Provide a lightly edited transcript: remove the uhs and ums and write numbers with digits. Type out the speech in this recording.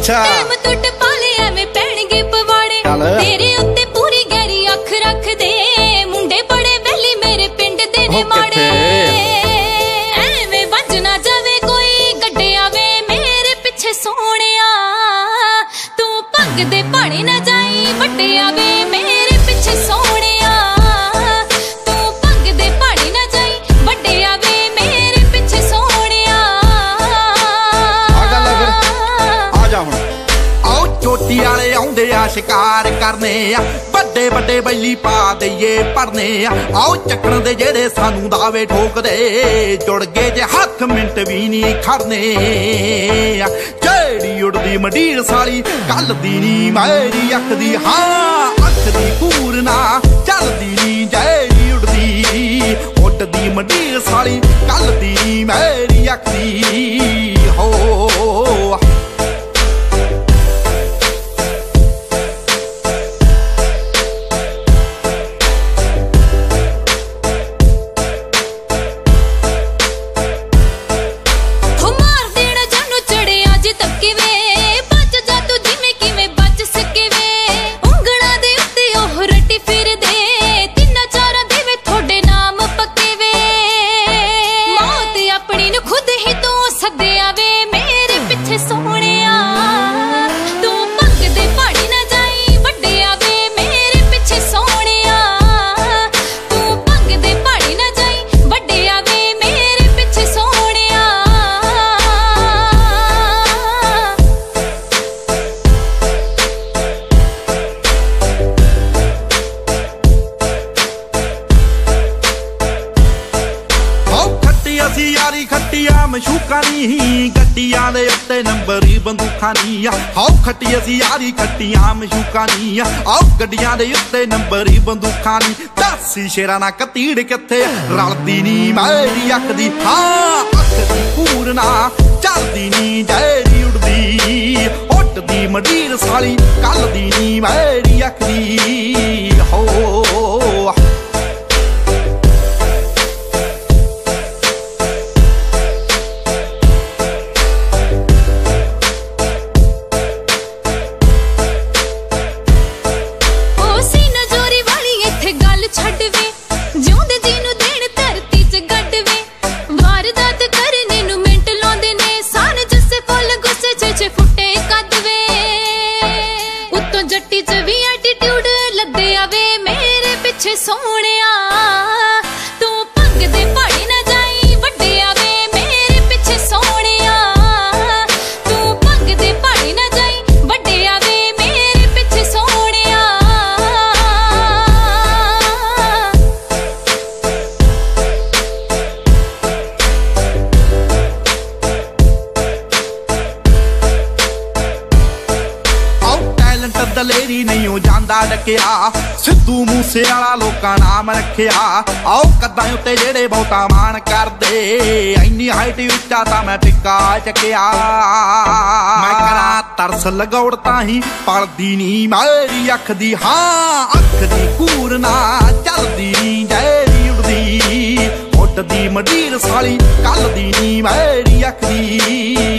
अच्छा टुट पाले एवें पैणगे पवाड़े तेरे उत्ते पूरी गहरी अख रख दे मुंडे बड़े वैली मेरे पिंड दे ने माड़े एवें वज ना जावे कोई गड्डे आवे मेरे पिछे सोहणिया तू पग दे पानी ना जाई वड्डे आवे मेरे पिछे सोहणिया तू पग दे पानी ना जाई वड्डे आवे मेरे पिछे सोहणिया आ जा हुण चोटी वाले आउंदे आ शिकार करने आ बड़े बड़े बैली पा दईए भरने आओ चक्कण दे जेड़े सानू दावे ठोकदे जुड़ गए जे हथ मिंट भी नहीं खड़ने जेड़ी उड़दी मंडीर साली कल दी नी मेरी अख दी हाँ अख दी पूरना चलदी नी जेड़ी उड़दी उड़दी मंडीर साली कल दी नी मेरी अख दी हो यारी खट्टिया मशूका नी गड्डियां दे उत्ते नंबर ही बंदूकां नी आओ खट्टी असी यारी खट्टिया मशूका नी आओ गड्डियां दे उत्ते नंबर ही बंदूकां नी दसी शेरा ना कतीड़ किथे रलदी नी मेरी अख दी हाँ अख दी पूरना चलदी नी जेड़ी उड़दी उड़दी मंडीर साली कल दी नी मेरी अख दी हो सोहणिया तू पग दे पानी ना जाई वड्डे आवे मेरे पिछे सोहणिया तू पग दे पानी ना जाई वड्डे आवे मेरे पिछे सोहणिया आओ टैलेंट दलेरी नहीं हो जांदा डकिया सिद्धू मूसे वाला लोकां नाम रखिया आओ कदां उत्ते जेड़े बहुता मान करदे इन्नी हाइट विचा तां मैं टिक्का चकिया मैं करा तरस लगौड़ ताही पलदी नी मेरी अख दी हाँ अख दी कूरना चलदी नी जेड़ी उड़दी उड़दी मंडीर साली कल दी नी मेरी अख दी